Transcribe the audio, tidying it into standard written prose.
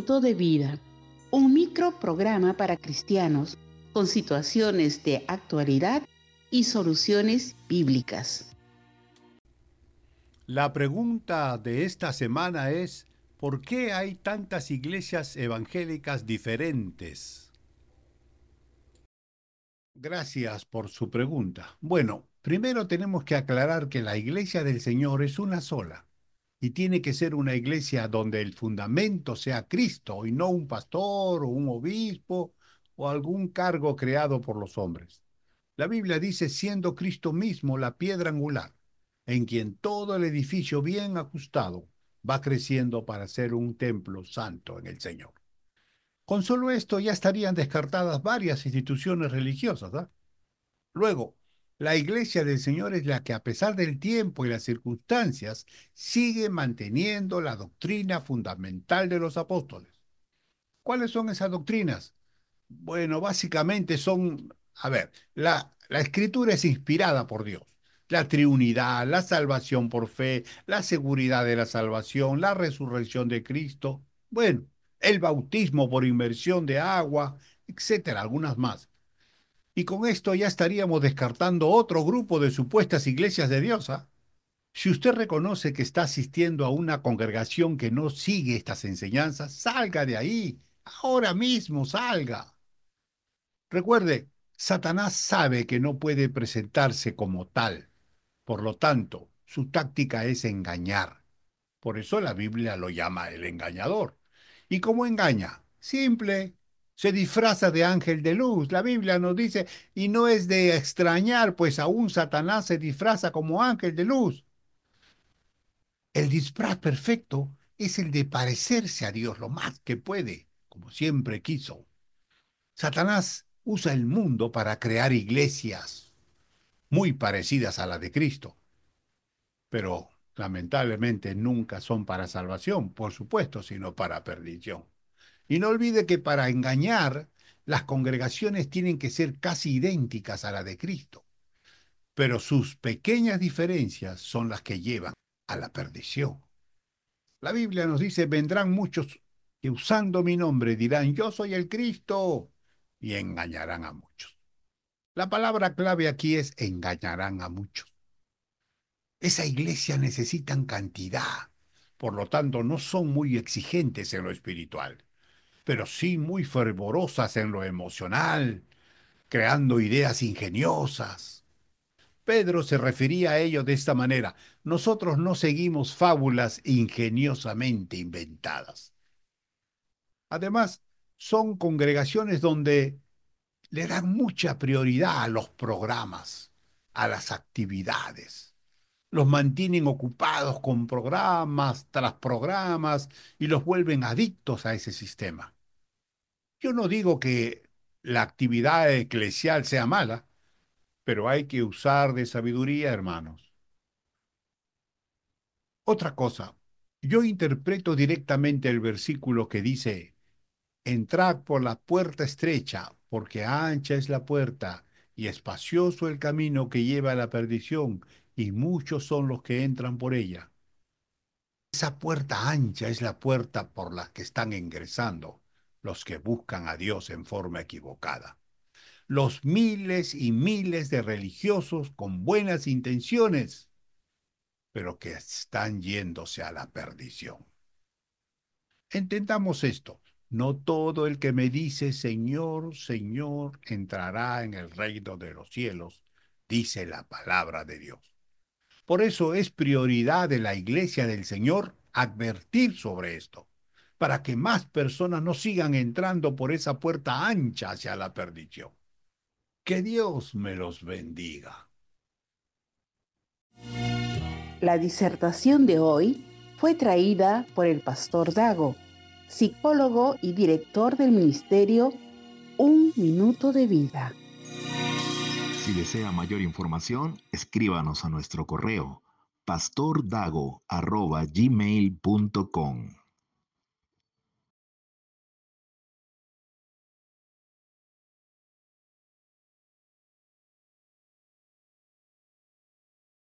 minuto de vida, un microprograma para cristianos con situaciones de actualidad y soluciones bíblicas. La pregunta de esta semana es, ¿por qué hay tantas iglesias evangélicas diferentes? Gracias por su pregunta. Bueno, primero tenemos que aclarar que la iglesia del Señor es una sola y tiene que ser una iglesia donde el fundamento sea Cristo y no un pastor o un obispo o algún cargo creado por los hombres. La Biblia dice, siendo Cristo mismo la piedra angular, en quien todo el edificio bien ajustado va creciendo para ser un templo santo en el Señor. Con solo esto ya estarían descartadas varias instituciones religiosas, ¿ah? Luego, la iglesia del Señor es la que a pesar del tiempo y las circunstancias sigue manteniendo la doctrina fundamental de los apóstoles. ¿Cuáles son esas doctrinas? Bueno, básicamente son, la escritura es inspirada por Dios. La triunidad, la salvación por fe, la seguridad de la salvación, la resurrección de Cristo, bueno, el bautismo por inmersión de agua, etcétera, algunas más. Y con esto ya estaríamos descartando otro grupo de supuestas iglesias de Dios, ¿ah? Si usted reconoce que está asistiendo a una congregación que no sigue estas enseñanzas, salga de ahí, ahora mismo salga. Recuerde, Satanás sabe que no puede presentarse como tal. Por lo tanto, su táctica es engañar. Por eso la Biblia lo llama el engañador. ¿Y cómo engaña? Simple. Se disfraza de ángel de luz. La Biblia nos dice, y no es de extrañar, pues aún Satanás se disfraza como ángel de luz. El disfraz perfecto es el de parecerse a Dios lo más que puede, como siempre quiso. Satanás usa el mundo para crear iglesias muy parecidas a la de Cristo, pero lamentablemente nunca son para salvación, por supuesto, sino para perdición. Y no olvide que para engañar, las congregaciones tienen que ser casi idénticas a la de Cristo, pero sus pequeñas diferencias son las que llevan a la perdición. La Biblia nos dice, vendrán muchos que usando mi nombre dirán, yo soy el Cristo, y engañarán a muchos. La palabra clave aquí es engañarán a muchos. Esa iglesia necesitan cantidad, por lo tanto no son muy exigentes en lo espiritual, pero sí muy fervorosas en lo emocional, creando ideas ingeniosas. Pedro se refería a ello de esta manera: nosotros no seguimos fábulas ingeniosamente inventadas. Además, son congregaciones donde le dan mucha prioridad a los programas, a las actividades. Los mantienen ocupados con programas tras programas y los vuelven adictos a ese sistema. Yo no digo que la actividad eclesial sea mala, pero hay que usar de sabiduría, hermanos. Otra cosa, yo interpreto directamente el versículo que dice, entrad por la puerta estrecha, porque ancha es la puerta y espacioso el camino que lleva a la perdición, y muchos son los que entran por ella. Esa puerta ancha es la puerta por la que están ingresando los que buscan a Dios en forma equivocada. Los miles y miles de religiosos con buenas intenciones, pero que están yéndose a la perdición. Entendamos esto. No todo el que me dice Señor, Señor, entrará en el reino de los cielos, dice la palabra de Dios. Por eso es prioridad de la Iglesia del Señor advertir sobre esto, para que más personas no sigan entrando por esa puerta ancha hacia la perdición. Que Dios me los bendiga. La disertación de hoy fue traída por el pastor Dago, psicólogo y director del ministerio Un Minuto de Vida. Si desea mayor información, escríbanos a nuestro correo pastordago@gmail.com.